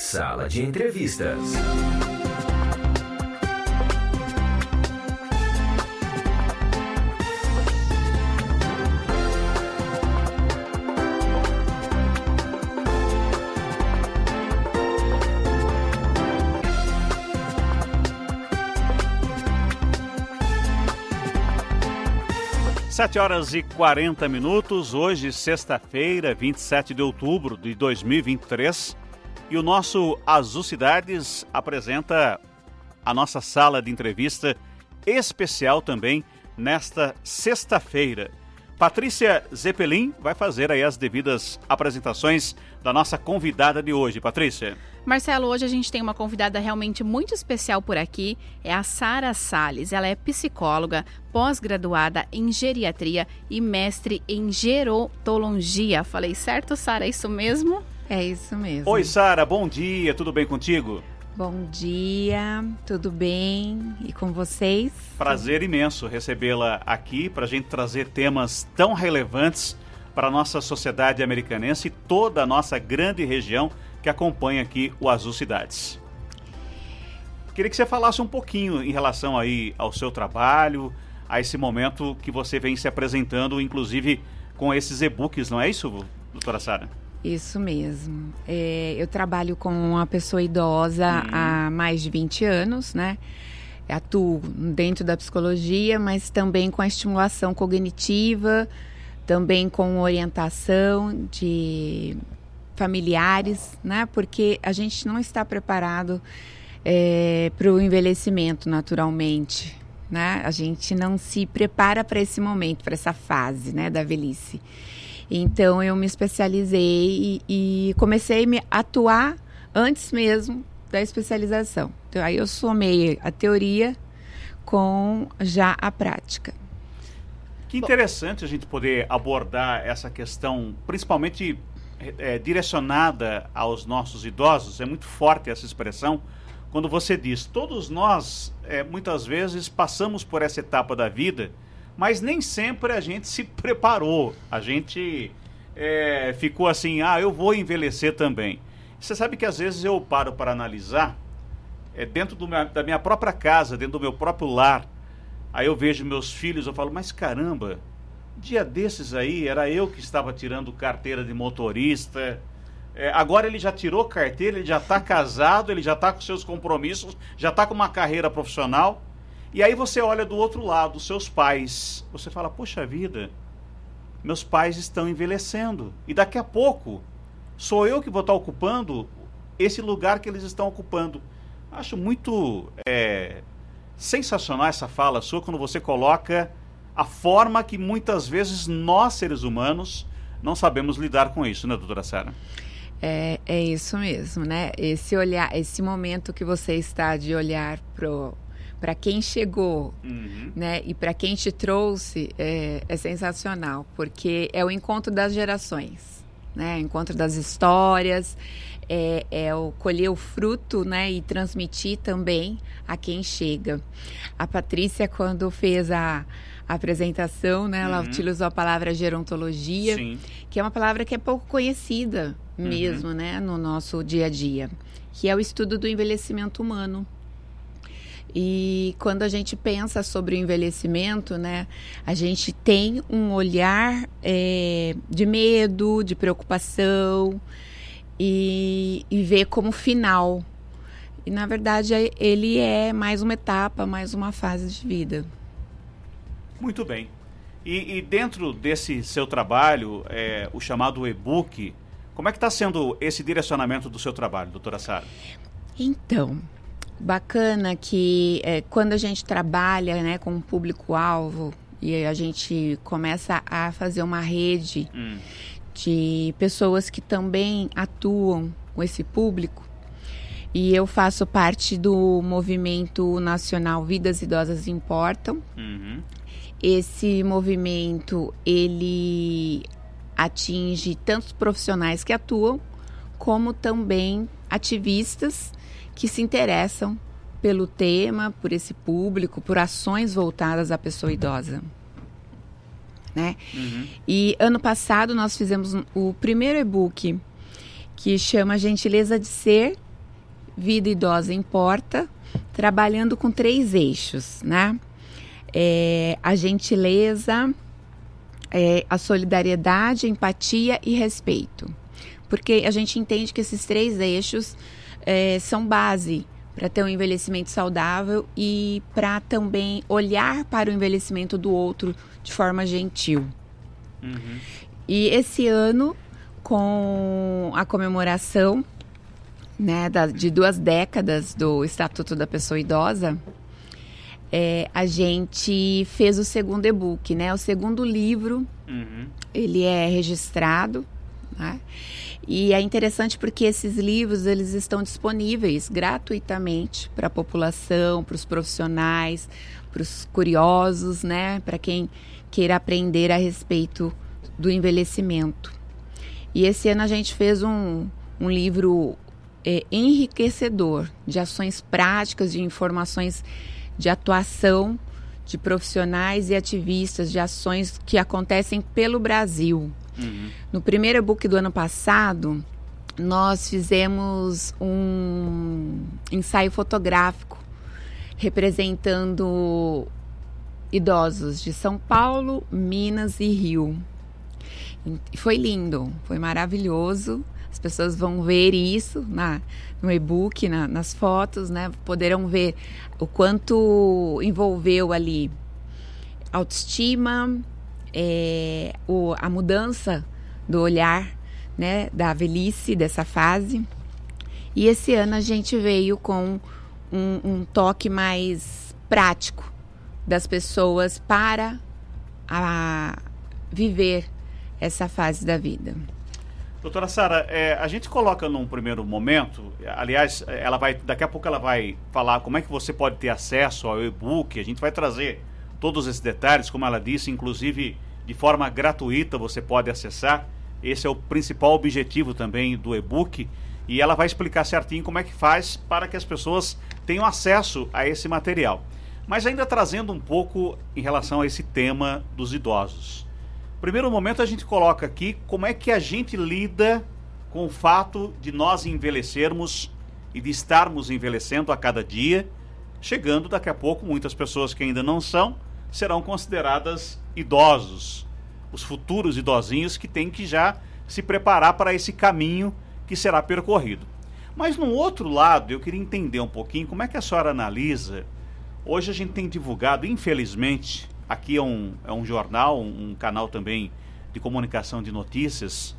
Sala de Entrevistas. Sete horas e 40 minutos, hoje sexta-feira, 27 de outubro de 2023, e o nosso Azul Cidades apresenta a nossa sala de entrevista especial também nesta sexta-feira. Patrícia Zeppelin vai fazer aí as devidas apresentações da nossa convidada de hoje. Patrícia. Marcelo, hoje a gente tem uma convidada realmente muito especial por aqui, é a Sara Salles. Ela é psicóloga, pós-graduada em geriatria e mestre em gerontologia. Falei certo, Sara? É isso mesmo? É isso mesmo. Oi, Sara, bom dia, tudo bem contigo? Bom dia, tudo bem? E com vocês? Prazer imenso recebê-la aqui para a gente trazer temas tão relevantes para a nossa sociedade americanense e toda a nossa grande região que acompanha aqui o Azul Cidades. Queria que você falasse um pouquinho em relação aí ao seu trabalho, a esse momento que você vem se apresentando, inclusive com esses e-books, não é isso, doutora Sara? Isso mesmo. Eu trabalho com uma pessoa idosa há mais de 20 anos, né? Atuo dentro da psicologia, mas também com a estimulação cognitiva, também com orientação de familiares, né? Porque a gente não está preparado para o envelhecimento naturalmente, né? A gente não se prepara para esse momento, para essa fase, né, da velhice. Então, eu me especializei e comecei a atuar antes mesmo da especialização. Então, aí eu somei a teoria com já a prática. Que interessante a gente poder abordar essa questão, principalmente direcionada aos nossos idosos. É muito forte essa expressão, quando você diz, todos nós, muitas vezes, passamos por essa etapa da vida, mas nem sempre a gente se preparou, a gente ficou assim, eu vou envelhecer também. Você sabe que às vezes eu paro para analisar, dentro da minha própria casa, dentro do meu próprio lar, aí eu vejo meus filhos, eu falo, mas caramba, dia desses aí era eu que estava tirando carteira de motorista, agora ele já tirou carteira, ele já está casado, ele já está com seus compromissos, já está com uma carreira profissional. E aí você olha do outro lado, os seus pais, você fala, poxa vida, meus pais estão envelhecendo. E daqui a pouco, sou eu que vou estar ocupando esse lugar que eles estão ocupando. Acho muito sensacional essa fala sua, quando você coloca a forma que muitas vezes nós, seres humanos, não sabemos lidar com isso, né, doutora Sara? É isso mesmo, né? Esse olhar, esse momento que você está de olhar para quem chegou, né, e para quem te trouxe, é sensacional, porque é o encontro das gerações, né, o encontro das histórias, o colher o fruto, né, e transmitir também a quem chega. A Patrícia, quando fez a apresentação, né, ela utilizou a palavra gerontologia, sim, que é uma palavra que é pouco conhecida mesmo, né, no nosso dia a dia, que é o estudo do envelhecimento humano. E quando a gente pensa sobre o envelhecimento, né, a gente tem um olhar de medo, de preocupação e vê como final. E, na verdade, ele é mais uma etapa, mais uma fase de vida. Muito bem. E dentro desse seu trabalho, o chamado e-book, como é que está sendo esse direcionamento do seu trabalho, doutora Sara? Então, bacana que quando a gente trabalha, né, com um público-alvo e a gente começa a fazer uma rede de pessoas que também atuam com esse público, e eu faço parte do movimento nacional Vidas Idosas Importam. Esse movimento, ele atinge tantos profissionais que atuam, como também ativistas que se interessam pelo tema, por esse público, por ações voltadas à pessoa idosa. Né? E ano passado nós fizemos o primeiro e-book que chama Gentileza de Ser Vida Idosa Importa, trabalhando com 3 eixos, né? A gentileza, a solidariedade, a empatia e respeito. Porque a gente entende que esses 3 eixos são base para ter um envelhecimento saudável e para também olhar para o envelhecimento do outro de forma gentil. Uhum. E esse ano, com a comemoração, né, de 2 décadas do Estatuto da Pessoa Idosa, a gente fez o 2º e-book, né? O 2º livro, ele é registrado, né? E é interessante porque esses livros, eles estão disponíveis gratuitamente para a população, para os profissionais, para os curiosos, né? Para quem queira aprender a respeito do envelhecimento. E esse ano a gente fez um livro enriquecedor de ações práticas, de informações de atuação de profissionais e ativistas, de ações que acontecem pelo Brasil. No primeiro e-book do ano passado, nós fizemos um ensaio fotográfico representando idosos de São Paulo, Minas e Rio. E foi lindo, foi maravilhoso. As pessoas vão ver isso no e-book, nas fotos, né? Poderão ver o quanto envolveu ali autoestima, a mudança do olhar, né, da velhice, dessa fase. E esse ano a gente veio com um toque mais prático das pessoas para viver essa fase da vida. Doutora Sara, a gente coloca num primeiro momento, aliás, daqui a pouco ela vai falar como é que você pode ter acesso ao e-book, a gente vai trazer todos esses detalhes, como ela disse, inclusive de forma gratuita você pode acessar. Esse é o principal objetivo também do e-book, e ela vai explicar certinho como é que faz para que as pessoas tenham acesso a esse material. Mas ainda trazendo um pouco em relação a esse tema dos idosos. Primeiro momento a gente coloca aqui como é que a gente lida com o fato de nós envelhecermos e de estarmos envelhecendo a cada dia, chegando daqui a pouco, muitas pessoas que ainda não são, serão consideradas idosos, os futuros idosinhos que têm que já se preparar para esse caminho que será percorrido. Mas num outro lado, eu queria entender um pouquinho como é que a senhora analisa. Hoje a gente tem divulgado, infelizmente, aqui é um jornal, um canal também de comunicação de notícias,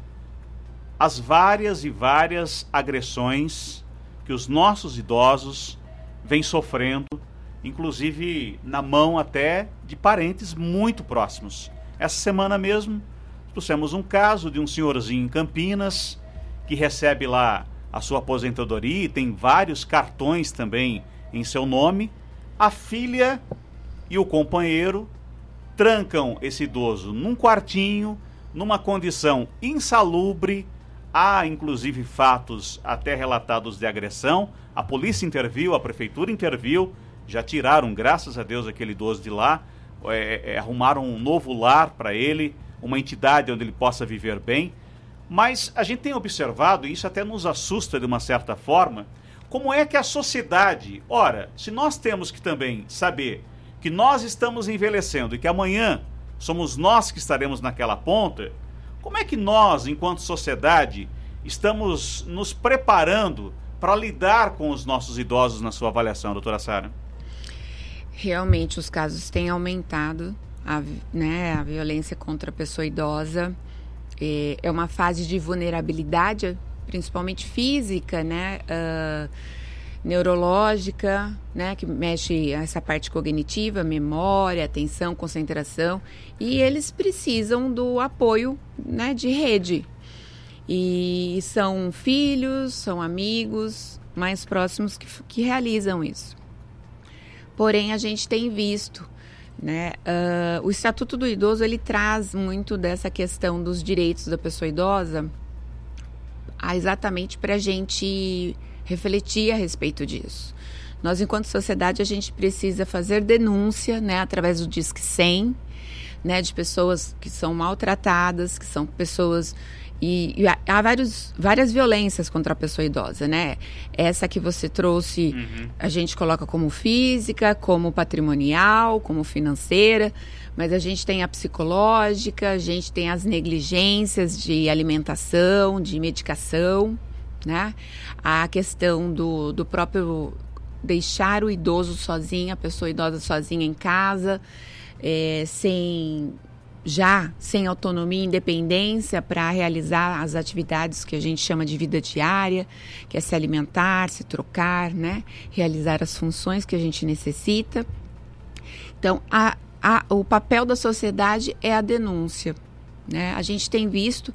as várias e várias agressões que os nossos idosos vêm sofrendo, inclusive na mão até de parentes muito próximos. Essa semana mesmo, trouxemos um caso de um senhorzinho em Campinas, que recebe lá a sua aposentadoria e tem vários cartões também em seu nome. A filha e o companheiro trancam esse idoso num quartinho, numa condição insalubre. Há inclusive fatos até relatados de agressão. A polícia interviu, a prefeitura interviu, já tiraram, graças a Deus, aquele idoso de lá, arrumaram um novo lar para ele, uma entidade onde ele possa viver bem. Mas a gente tem observado, e isso até nos assusta de uma certa forma, como é que a sociedade, ora, se nós temos que também saber que nós estamos envelhecendo e que amanhã somos nós que estaremos naquela ponta, como é que nós, enquanto sociedade, estamos nos preparando para lidar com os nossos idosos na sua avaliação, doutora Sara? Realmente os casos têm aumentado, a violência contra a pessoa idosa. É uma fase de vulnerabilidade, principalmente física, né? Neurológica, né, que mexe essa parte cognitiva, memória, atenção, concentração, e eles precisam do apoio, né, de rede. E são filhos, são amigos mais próximos que realizam isso. Porém, a gente tem visto, né, o Estatuto do Idoso, ele traz muito dessa questão dos direitos da pessoa idosa, exatamente para a gente refletir a respeito disso. Nós, enquanto sociedade, a gente precisa fazer denúncia, né, através do Disque 100, né, de pessoas que são maltratadas, que são pessoas E há várias violências contra a pessoa idosa, né? Essa que você trouxe, a gente coloca como física, como patrimonial, como financeira, mas a gente tem a psicológica, a gente tem as negligências de alimentação, de medicação, né? A questão do próprio deixar o idoso sozinho, a pessoa idosa sozinha em casa, sem autonomia e independência para realizar as atividades que a gente chama de vida diária, que é se alimentar, se trocar, né? Realizar as funções que a gente necessita. Então, o papel da sociedade é a denúncia, né? A gente tem visto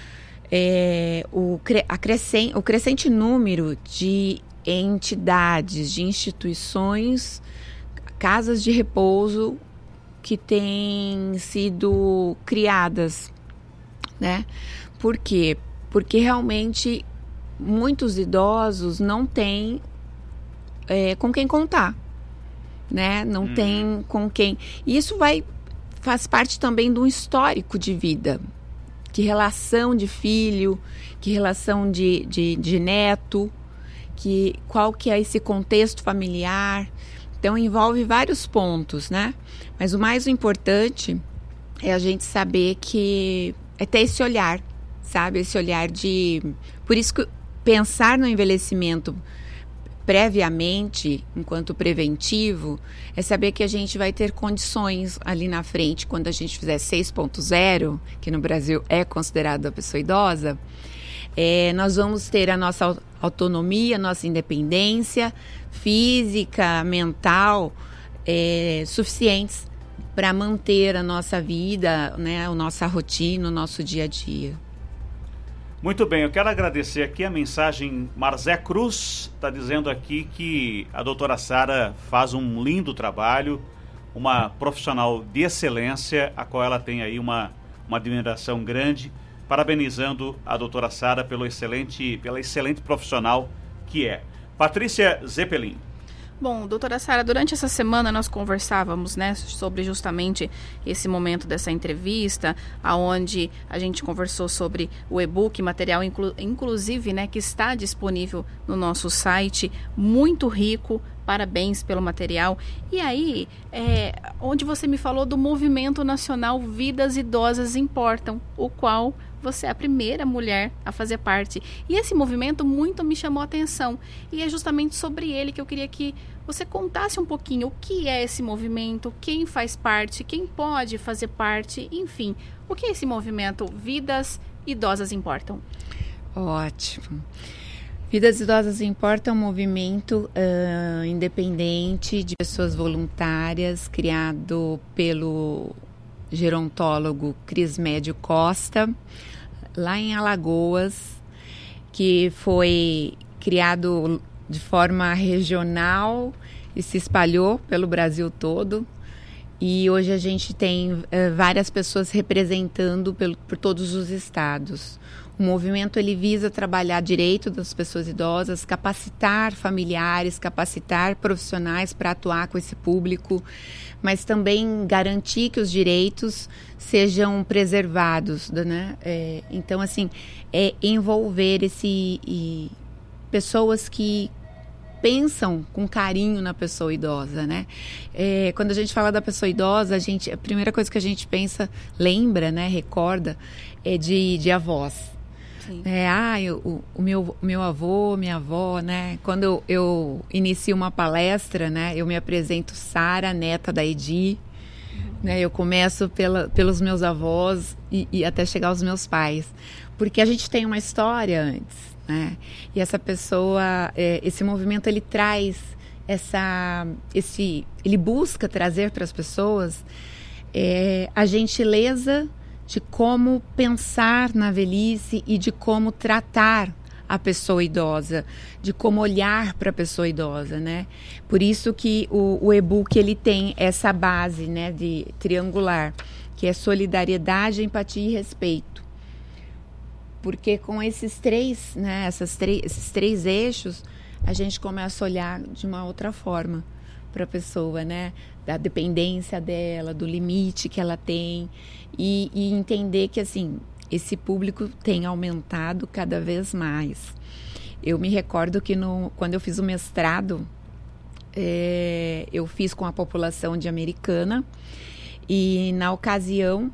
o crescente número de entidades, de instituições, casas de repouso que têm sido criadas, né? Por quê? Porque realmente muitos idosos não têm com quem contar, né? Não tem com quem... E isso faz parte também de um histórico de vida. Que relação de filho, que relação de neto, qual que é esse contexto familiar. Então, envolve vários pontos, né? Mas o mais importante é a gente saber que é ter esse olhar, sabe? Esse olhar de... Por isso que pensar no envelhecimento previamente, enquanto preventivo, é saber que a gente vai ter condições ali na frente, quando a gente fizer 6.0, que no Brasil é considerado a pessoa idosa, nós vamos ter a nossa autonomia, a nossa independência física, mental, suficientes para manter a nossa vida, né, a nossa rotina, o nosso dia a dia. Muito bem, eu quero agradecer aqui a mensagem. Marzé Cruz está dizendo aqui que a doutora Sara faz um lindo trabalho, uma profissional de excelência, a qual ela tem aí uma admiração grande, parabenizando a doutora Sara pela excelente profissional que é. Patrícia Zeppelin. Bom, doutora Sara, durante essa semana nós conversávamos, né, sobre justamente esse momento dessa entrevista, aonde a gente conversou sobre o e-book, material inclusive, né, que está disponível no nosso site, muito rico. Parabéns pelo material. E aí, onde você me falou do movimento nacional Vidas Idosas Importam, o qual você é a primeira mulher a fazer parte. E esse movimento muito me chamou a atenção. E é justamente sobre ele que eu queria que você contasse um pouquinho o que é esse movimento, quem faz parte, quem pode fazer parte, enfim. O que é esse movimento Vidas Idosas Importam? Ótimo. Vidas Idosas Importam é um movimento independente de pessoas voluntárias, criado pelo gerontólogo Crismédio Costa, lá em Alagoas, que foi criado de forma regional e se espalhou pelo Brasil todo. E hoje a gente tem várias pessoas representando por todos os estados. O movimento ele visa trabalhar direito das pessoas idosas, capacitar familiares, capacitar profissionais para atuar com esse público, mas também garantir que os direitos sejam preservados, né? Então, assim, envolver pessoas que pensam com carinho na pessoa idosa, né? Quando a gente fala da pessoa idosa, a primeira coisa que a gente pensa, lembra, né, recorda, é de avós. O meu avô, minha avó, né? Quando eu inicio uma palestra, né? Eu me apresento Sara, neta da Edi, né? Eu começo pelos meus avós e até chegar aos meus pais, porque a gente tem uma história antes, né? E essa pessoa, esse movimento, ele traz ele busca trazer para as pessoas a gentileza de como pensar na velhice e de como tratar a pessoa idosa, de como olhar para a pessoa idosa, né? Por isso que o e-book ele tem essa base, né, de triangular, que é solidariedade, empatia e respeito. Porque com esses três, né, esses três eixos, a gente começa a olhar de uma outra forma para a pessoa, né? Da dependência dela, do limite que ela tem e entender que, assim, esse público tem aumentado cada vez mais. Eu me recordo que quando eu fiz o mestrado, eu fiz com a população de Americana, e na ocasião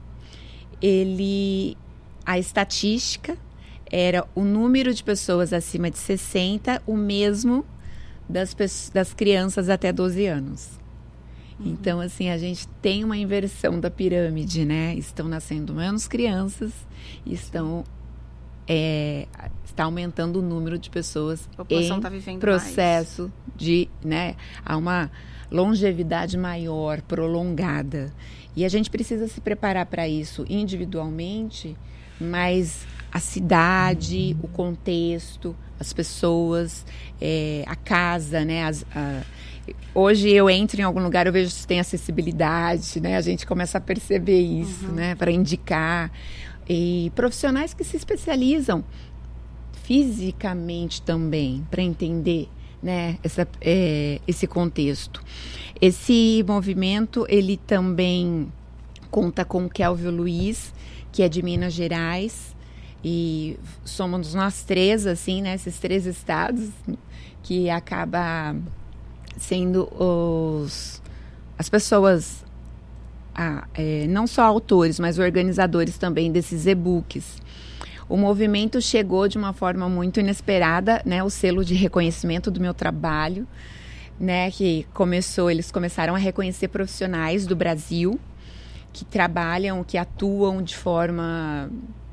a estatística era o número de pessoas acima de 60, o mesmo das crianças até 12 anos. Então, assim, a gente tem uma inversão da pirâmide, né? Estão nascendo menos crianças e está aumentando o número de pessoas em processo mais de, né? Há uma longevidade maior, prolongada. E a gente precisa se preparar para isso individualmente, mas a cidade, o contexto, as pessoas, a casa, né? Hoje eu entro em algum lugar, eu vejo se tem acessibilidade, né? A gente começa a perceber isso, né? Para indicar. E profissionais que se especializam fisicamente também, para entender, né? Esse contexto. Esse movimento, ele também conta com o Kelvio Luiz, que é de Minas Gerais, e somos nós três, assim, né? Esses 3 estados que acaba sendo as pessoas, não só autores, mas organizadores também desses e-books. O movimento chegou de uma forma muito inesperada, né? O selo de reconhecimento do meu trabalho, né? Eles começaram a reconhecer profissionais do Brasil que trabalham, que atuam de forma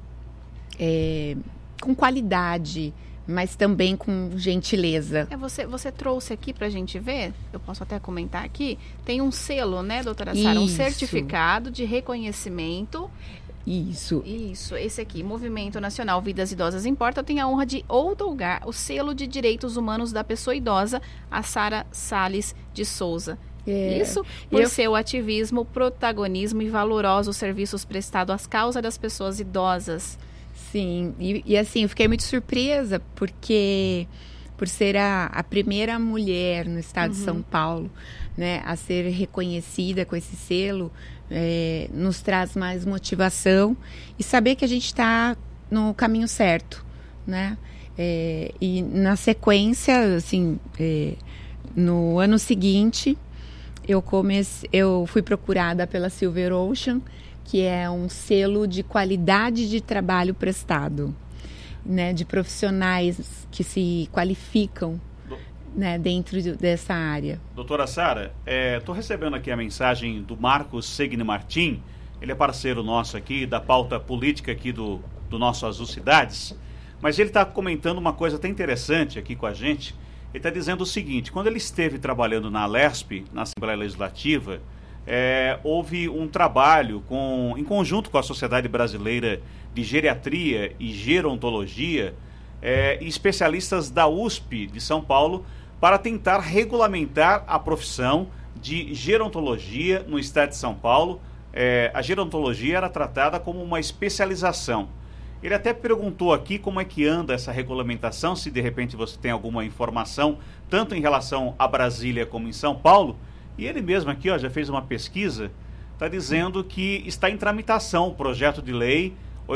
com qualidade, mas também com gentileza. Você trouxe aqui pra gente ver, eu posso até comentar aqui, tem um selo, né, doutora Sara? Um certificado de reconhecimento. Isso, esse aqui, Movimento Nacional Vidas Idosas Importa. Eu tenho a honra de outorgar o selo de Direitos Humanos da Pessoa Idosa a Sara Salles de Souza. Isso por seu ativismo, protagonismo e valorosos serviços prestados às causas das pessoas idosas. Sim, e assim, eu fiquei muito surpresa porque por ser a primeira mulher no estado de São Paulo, né, a ser reconhecida com esse selo, nos traz mais motivação e saber que a gente está no caminho certo, né? E na sequência, assim, no ano seguinte, eu fui procurada pela Silver Ocean, que é um selo de qualidade de trabalho prestado, né, de profissionais que se qualificam, né, dentro dessa área. Doutora Sara, estou recebendo aqui a mensagem do Marcos Segni Martim, ele é parceiro nosso aqui, da pauta política aqui do nosso Azul Cidades, mas ele está comentando uma coisa até interessante aqui com a gente. Ele está dizendo o seguinte: quando ele esteve trabalhando na Alesp, na Assembleia Legislativa, houve um trabalho em conjunto com a Sociedade Brasileira de Geriatria e Gerontologia, e especialistas da USP de São Paulo, para tentar regulamentar a profissão de gerontologia no estado de São Paulo. A gerontologia era tratada como uma especialização. Ele até perguntou aqui como é que anda essa regulamentação, se de repente você tem alguma informação, tanto em relação a Brasília como em São Paulo. E ele mesmo aqui, já fez uma pesquisa, está dizendo que está em tramitação o projeto de lei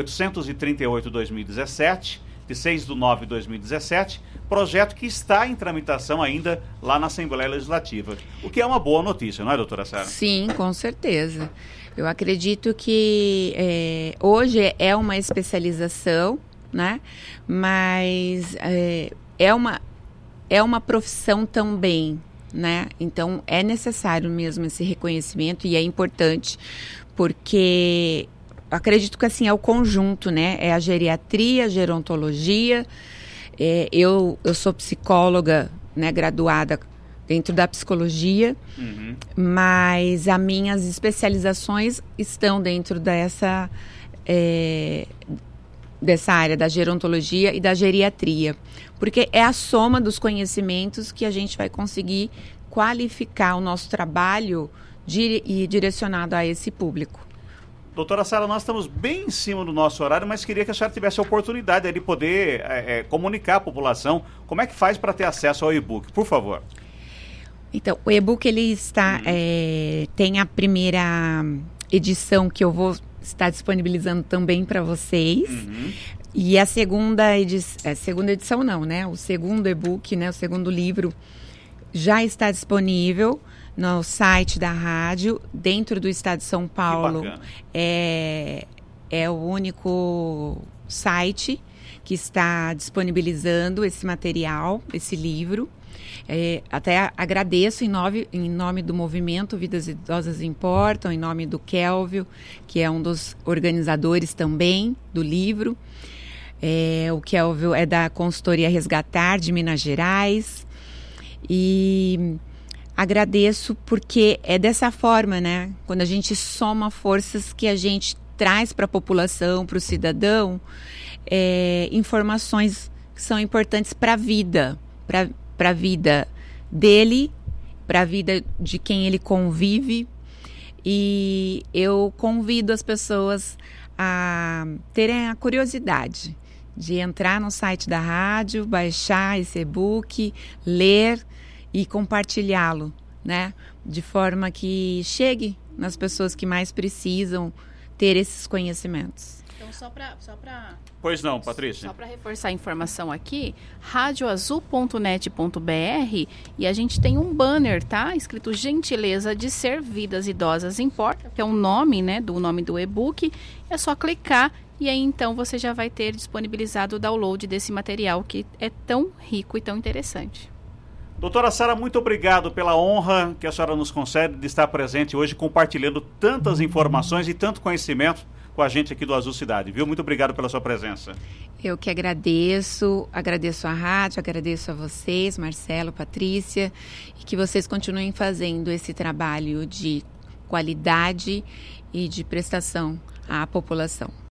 838/2017, de 6/9/2017, projeto que está em tramitação ainda lá na Assembleia Legislativa. O que é uma boa notícia, não é, doutora Sara? Sim, com certeza. Eu acredito que hoje é uma especialização, né? Mas é uma profissão também, né? Então é necessário mesmo esse reconhecimento e é importante porque acredito que assim é o conjunto, né? É a geriatria, a gerontologia. Eu sou psicóloga, né? Graduada dentro da psicologia, mas as minhas especializações estão dentro dessa área da gerontologia e da geriatria, porque é a soma dos conhecimentos que a gente vai conseguir qualificar o nosso trabalho e direcionado a esse público. Doutora Sara, nós estamos bem em cima do nosso horário, mas queria que a senhora tivesse a oportunidade de poder comunicar à população como é que faz para ter acesso ao e-book, por favor. Então, o e-book ele está tem a primeira edição que eu vou está disponibilizando também para vocês. E a segunda edição não, né? O segundo e-book, né? O segundo livro já está disponível no site da rádio, dentro do estado de São Paulo. É o único site que está disponibilizando esse material, esse livro. Até agradeço em nome do movimento Vidas Idosas Importam, em nome do Kelvio, que é um dos organizadores também do livro. O Kelvio é da consultoria Resgatar de Minas Gerais. E agradeço porque é dessa forma, né? Quando a gente soma forças que a gente traz para a população, para o cidadão, informações que são importantes para a vida, para a vida dele, para a vida de quem ele convive. E eu convido as pessoas a terem a curiosidade de entrar no site da rádio, baixar esse e-book, ler e compartilhá-lo, né? De forma que chegue nas pessoas que mais precisam ter esses conhecimentos. Então, só para... Pois não, Patrícia. Só para reforçar a informação aqui, radioazul.net.br, e a gente tem um banner, tá? Escrito Gentileza de Ser, Vidas Idosas Importa, que é o nome, né, do nome do e-book. É só clicar e aí então você já vai ter disponibilizado o download desse material que é tão rico e tão interessante. Doutora Sara, muito obrigado pela honra que a senhora nos concede de estar presente hoje compartilhando tantas informações e tanto conhecimento com a gente aqui do Azul Cidade, viu? Muito obrigado pela sua presença. Eu que agradeço a rádio, agradeço a vocês, Marcelo, Patrícia, e que vocês continuem fazendo esse trabalho de qualidade e de prestação à população.